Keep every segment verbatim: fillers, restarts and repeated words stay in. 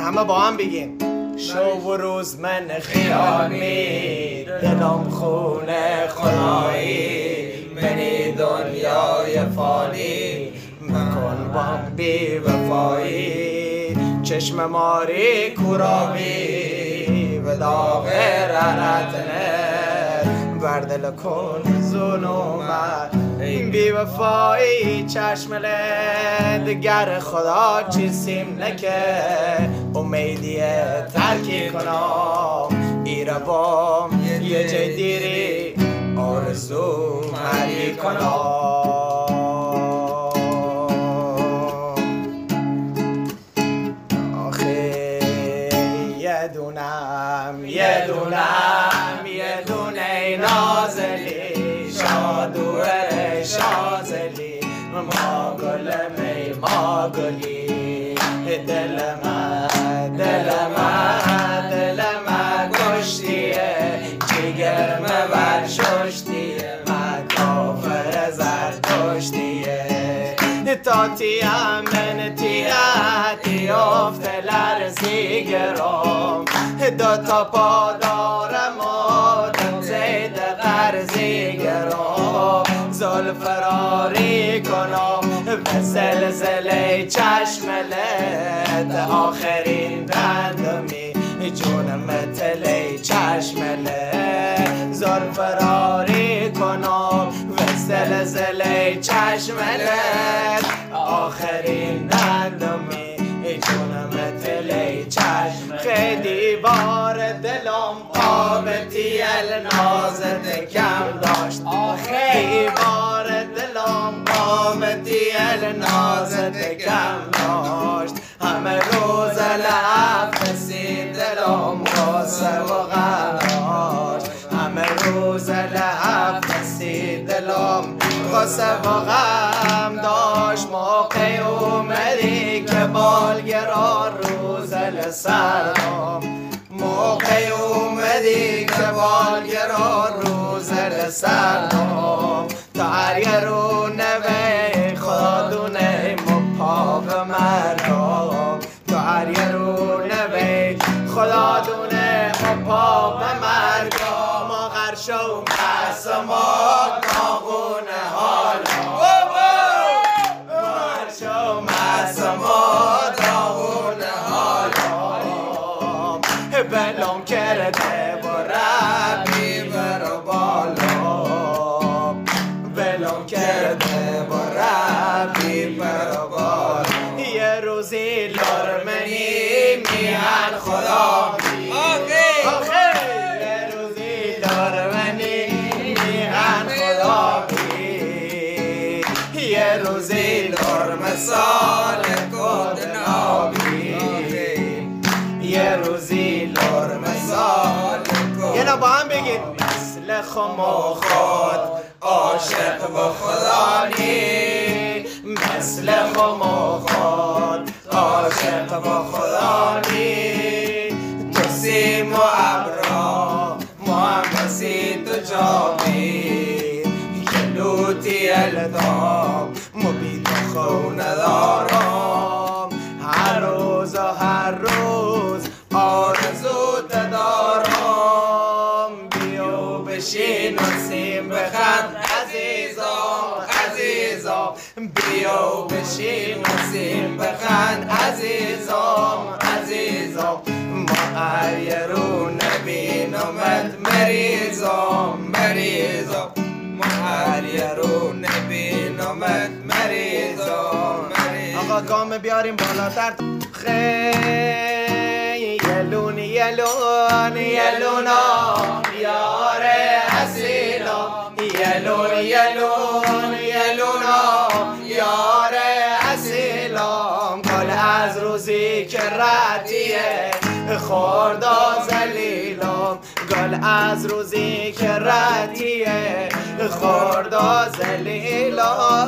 همه با هم بگیم شو و روز من خیالی دلم خونه خدایی منی دنیای فانی مکن بام بی وفایی چشم ماری کوراوی و داغ رنتنه بر دل کن زنومت بی وفایی چشم دگر خدا چیزیم نکه امیدی ترکی کنم ایره بام یه جای دیری آرزو مری کنم آخه یه دونم یه دونم یه دونه نازلی شادوه شازلی ما گل می ما گلی دل من دل من دل من گشتیه جگر من ششتیه من کافر زرتشتیه تا تیم من تیه افت لرزی گرام دو تا پا دارم و دم زید قرضی گرام زل فراری کنم به زلزله چشملت آخرین دندمی جونم تلی چشملت زل فراری کنم به زلزله چشملت آخرین دندمی جونم تلی چشم خیلی بار دلم قابطی النازت کم داشت خیلی بار دلم قابطی النازت کم داشت همه روز لحفظی دلم غصه و غم داشت همه روز لحفظی دلم غصه و غم داشت موقع اومدی که بالگرار روز لسرم موقع اومدی که بالگرار روز لسرم تا هر یه رو نوی خدا دونه مپا به مردم تا هر یه رو نوی خدا دونه مپا به مردم ما غرشو قسمات ناغونه حالا غرشو قسمات ناغونه حالا بلم کرده و ربی برو بالا بلم کرده و ربی برو بالا یه روزی لرمنی میهن خدا بی یه روزی لرمنی میهن خدا بی یه روزی لرم سال کد نابی یه روزی لرم سال کد یه نا با هم بگید مثل خم و خود عاشق با خدا نی مثل خم و خود عاشق با خدا نی تو سیم و ابرا محمسی تو جامی که لوتی الدام مبید خونه دارم هر روز و هر روز آرزو دارم بیو بشین و سیم بخند عزیزم عزیزم بیو بشین و سیم بخند عزیزم عزیزم ما هر یه رو نبینمت مریضم مریضم ما هر یه رو نبینمت مریضم مریضم آقا گام بیاریم بالاتر خیلی یلون یلون یلونا یار اصیلا یلون یلون یلونا یار اصیلا گل از روزی که ردیه خوردا زلیلم گل از روزی که ردیه خوردا زلیلم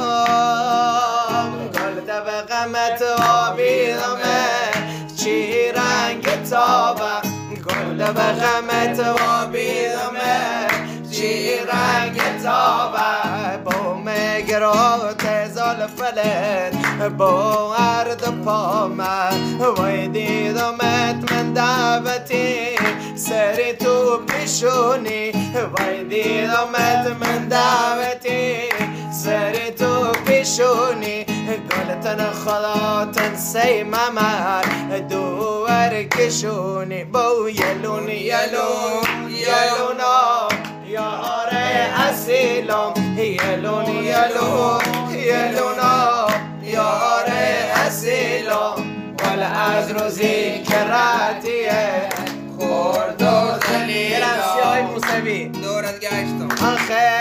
گل دبقمت آبیدمه چی رنگ تابه گل دبقمت آبیدمه چی رنگ تابه بوم گرات زال فلت با عرض پا من وای دیدمت من دعوتی سری تو پیشونی وای دیدمت من دعوتی سری تو پیشونی گلتن خدا تنسی ممر دوار کشونی با یلون یلون یلونا یار اصیلم یلون یلون یلونا یار اصیلم ولی از روزی که ردیه خورد و خلیلا سیاه موسوی دورت گشتم آخه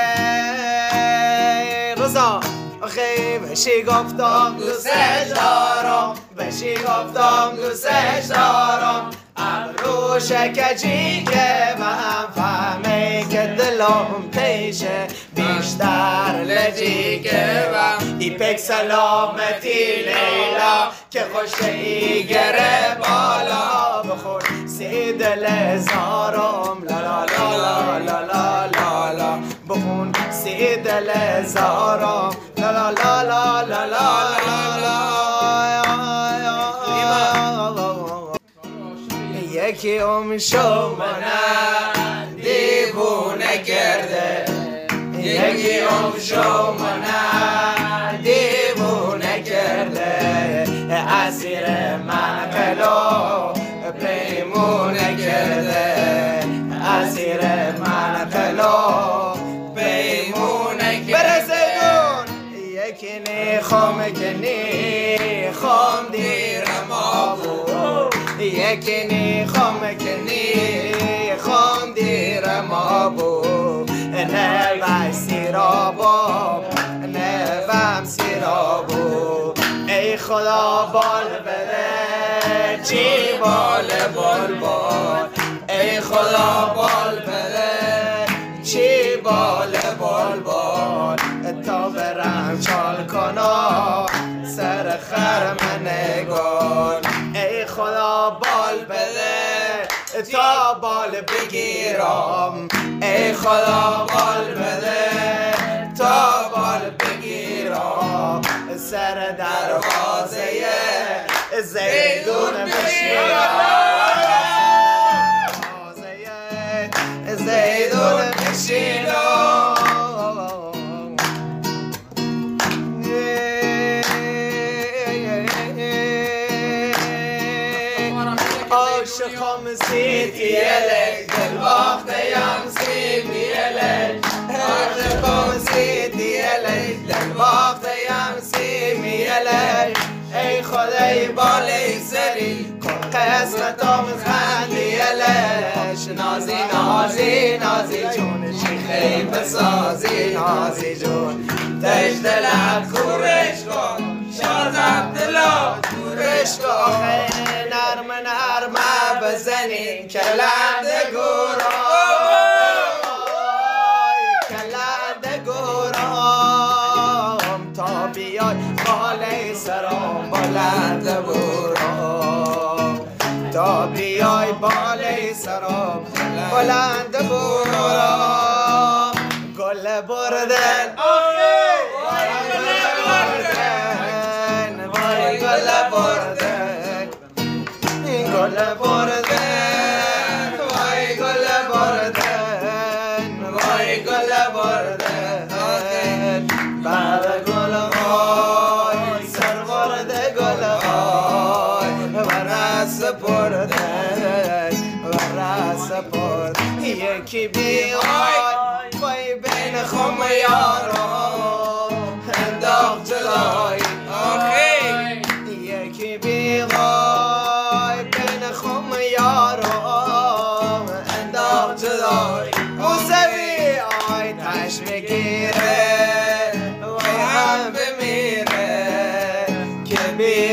رضا آخه بشی گفتم دوستش دارم بشی گفتم دوستش دارم ابرو شکجی که من فهمه که دلم پیشه بیشتر لجی که من ای پک سلامتی لیلا که خوش ای گره بالا بخور سی دل زارم لا لا لا لا لا لا لا بخون سی دل زارم لا لا لا لا لا لا لا یکی ام شو منه دیوونه کرده یکی ام شو منه دیوونه کرده اسیر من قلو پیمونه کرده اسیر من قلو پیمونه کرده برسدون یکی نی خام کنی خام دیر ما بود یکی نی خام کنی خام دیر ما بود نه وای سیرابو نه وام سیرابو ای خدا بال بده چی بال بال بال ای خدا بال بده چی بال بال بال تا برم چال کنا سر خرم نگون ای خدا بال بده تا بال بگیرم ای خدا بال بده تا بال بگیرم سر دروازه زیدون بشیرم زیدون بشیرم عاشقم سی دیلک دل باختیم سی میلک عاشقم سی دیلک دل باختیم سی میلک ای خدای بالای سری کن قسمتم خندیلش نازی نازی نازی جون شیخی بسازی نازی جون تش دلت کورش کن شازم دلات کورش کن نرم نرم بزنی کلند گورای کلند گورام تا بیای بالای سرام بلند برام تا بیای بالای سرام بلند برام گل بردن وای گل بردن گل بردن وای گل بردن وای گل بردن بعد گل های سرورد گل های ورس بردن ورس بردن یکی بیای وای بین خم یارو انداخت جدایی یکی بیای بین خم یارو انداخت جدایی موسوی آی تش بگیره و هم بمیره که بی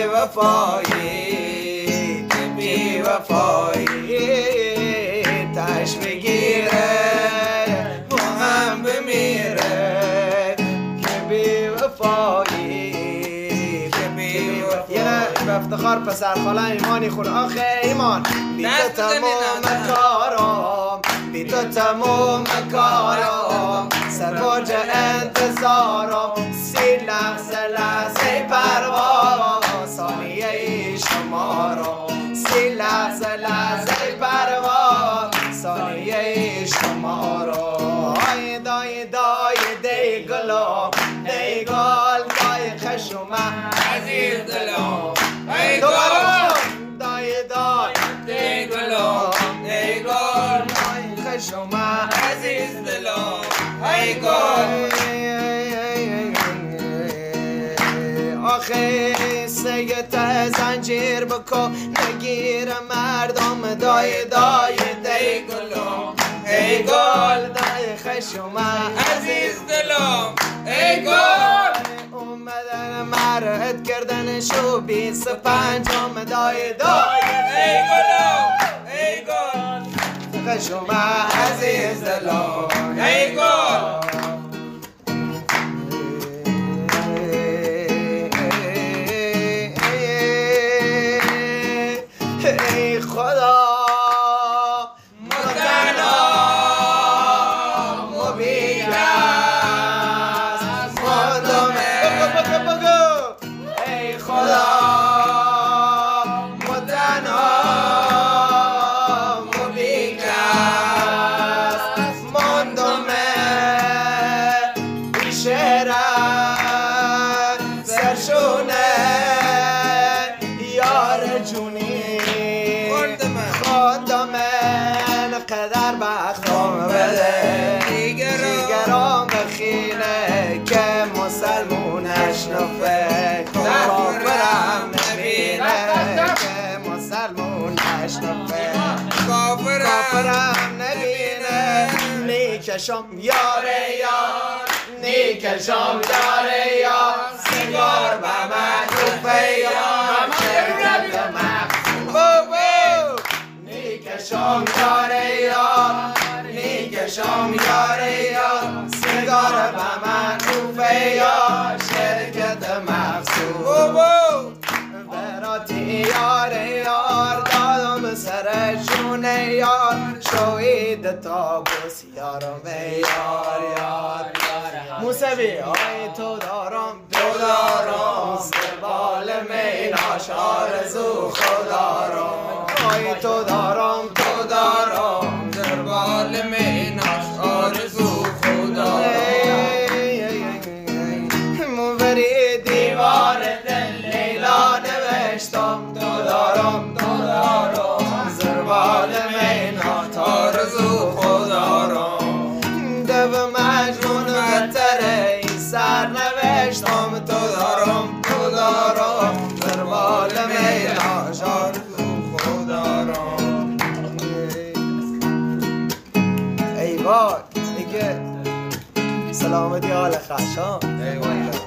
وفایی که بی وفایی تش بگیره و هم بمیره که بی وفایی که بی وفایی افتخار پسر خاله ایمانی خود آخه ایمان بی تو تمام کارم بی تو تمام کارم سرباج انتظارم سی لحظه لحظه پرواز ثانیه شما را سی لحظه لحظه پرواز ثانیه شما را ای دای دای دی گلو دی گل دای خشومه عزیز دلم ای دوباره گل دای دای دی گلم ای گل دای خشومه عزیز دلم ای گل آخه سیت زنجیر بکن نگیر مردم دای دای دی گلم ای گل دای خشومه عزیز دلم ای گل اومدن مرد کردن شو بیست پنجم دای دای ای گلم ای گل خشومه عزیز دلم ای گل ای خدا متنا مبیکست مردمه بگو بگو بگو ای خدا متنا مبیکست مردمه بیشرت سرشونه یار جونی خودمن قدر بختم بده دیگران بخینه که مسلمونش نفه کافرم نبینه که مسلمونش نفه کافرم نبینه نیکشم یاره یار نیکشم یاره یار سیگار به من نفه یار شرکت مخصوم نیکشم یاره یار نیکشم یاره یار سیگار به من کوفه یار شرکت مخصوص براتی یاره یار دادم سر جونه یار شوید تابوس یارم یار یار موسوی آی تو دارم تو دارم سبال میناش آرزو خدارم آی تو دارم تو دارم دربال میناش آرزو خدا موری دیوار دل لیلا نوشتم تو دارم تو دارم زربال میناش آرزو خدارم دو مجنون بتره این سر نوشتم تو دارم تو دارم زربال میناش آرزو خدارم ای وای دیگه سلامتی حال خشم ای والله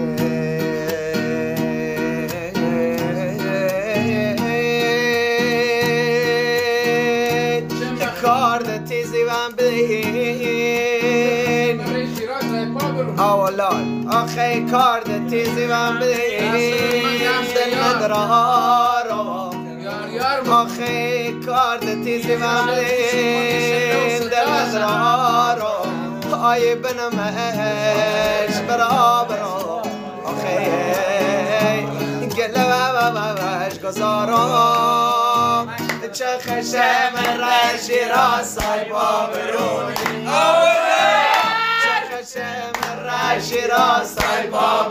که کارد تیزی من بدین اولان آخه کارد تیزی من بدین دل ندارم آخه کارد تیزی من بدین دل ندارم آی بنمش برابرم آخه گله و بش گذارم چه خشم رشی را سای با برونی چه خشم رشی را سای با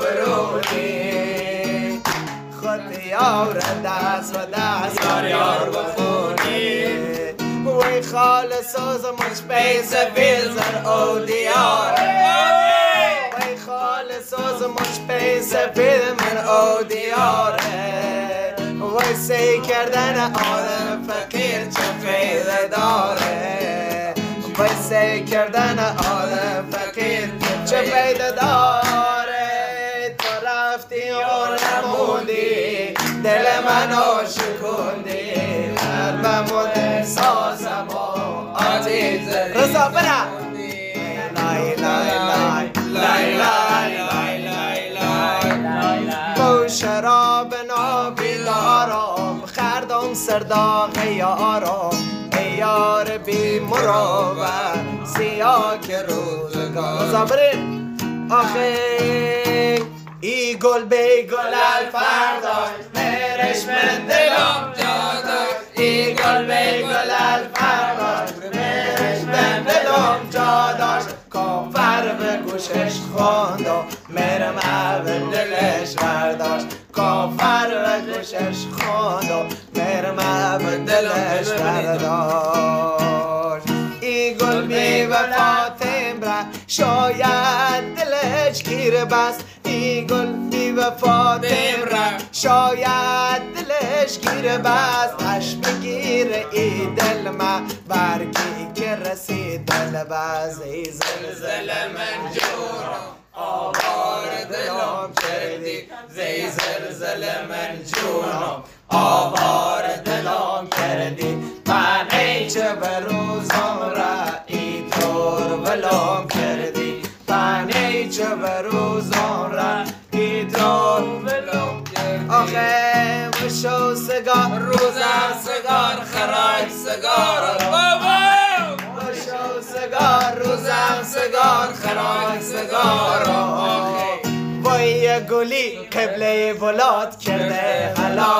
برونی خود یار دست و دست یار یار بخونی وی خالص از مش بیز بیزر او دیار وی خالص از مش بیز بیز من او دیاره وی سی کردن آدم فقیر چه فیده داره وی سی کردن آدم فقیر چه فیده داره تو رفتی و نموندی دل منو شکوندی قلبمو دل سازم و آتیز رضا برم لای لای لای لای لای لای لای لای با شراب نابی دارم خردم سرداغ یارم ای یار بی مروت سیاه که روزگار رضا بریم آخه ای گل بی گل الفرداش مرش من دلم جا داشت ای گل بی گل الفرداش مرش من دلم جا داشت کافر به گوشش خواند و مرم به دلش برداشت کافر به گوشش خواند و مرم به دلش برداشت ای گل بی وفا تمبره شاید دلش گیر بست ای گل بی وفا تمبره شاید دلش گیر بست اش بگیر ای دل ما برگی که رسید دل باز ای زلزله من جونم آوار دلم کردی زی زلزله من جونم آوار دلم کردی من ای چه بروزم را ای طور ولم کردی من ای چه بروزم را ای طور ولم کردی آخه بشو سگار روزم سگار خراج سگار بابا بشو سگار روزم سگار خراج سگار وای گلی قبله ولاد کرده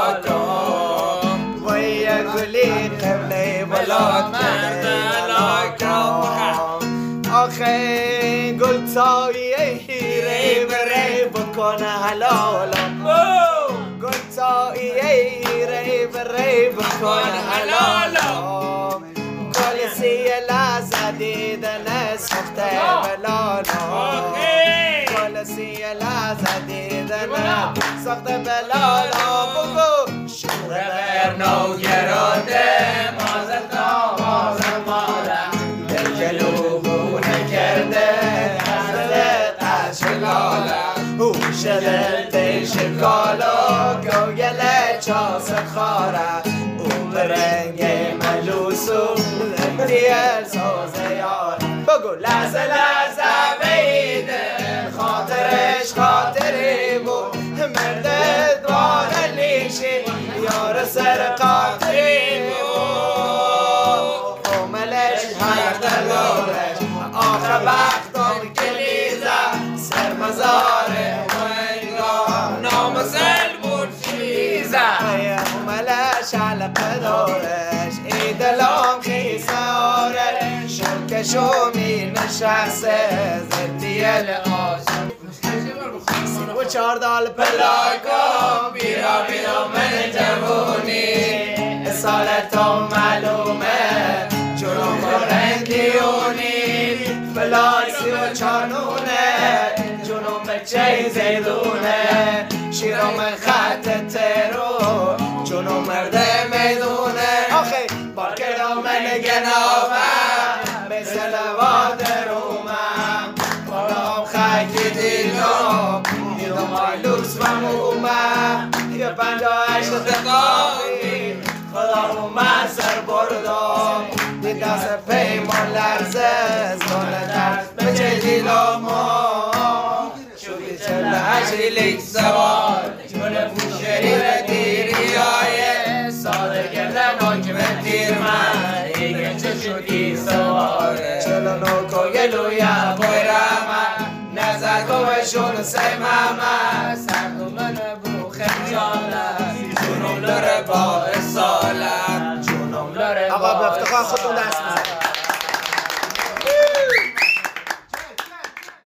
هلاکم وای گلی قبله ولاد کرده هلاکم آخه گل تاییه هیره بره بکنه حلالم گل تاییه هیره بره بکنه حلالم گل سیه لحظه دیدن سخته بلالم گل سیه لحظه دیدن سخته بلالم بگو شور برنو گراده مازد نامازم مادم دل جلوبونه کرده حضرت از شلالم هوش دل دیش کالا گوگل چاس خاره او برنگ ملوسو دیل سازه یار بگو لحظه لحظه بیده خاطرش خاطری بود مرده دوار لیشی یار سر قاطری بود اوملش هر دلورش آخه بختم کلیزه سر مزاره نام سل بود چیزه اوملش حلقه دارش ای دلام خیسه آره شلکشو می نشسته زدیل آشم و چار دال پلاکا بیرا بیرا من جوونی سالتو معلومه جنوب رنگیونی فلاسی و چانونه جنوب چه زیدونه شیرام خط ترو جنوب مرده میدونه آخه بارکرا من گناوه مثل واد رومم بالام خاکی دیدم دیدم آیلوکس و مومم یه پنجاه هشت دقاقی خدا اومد سر بردم دید دست پیمان لرزه زانه درد به چه دیلامم شدی چل هشتی لیک سوار جون پوشری به دیری های ساده گردم حاکم تیر من دیگه چه شدی سواره چلو نوکو گلویا بایرم نظر کوشون سی ماما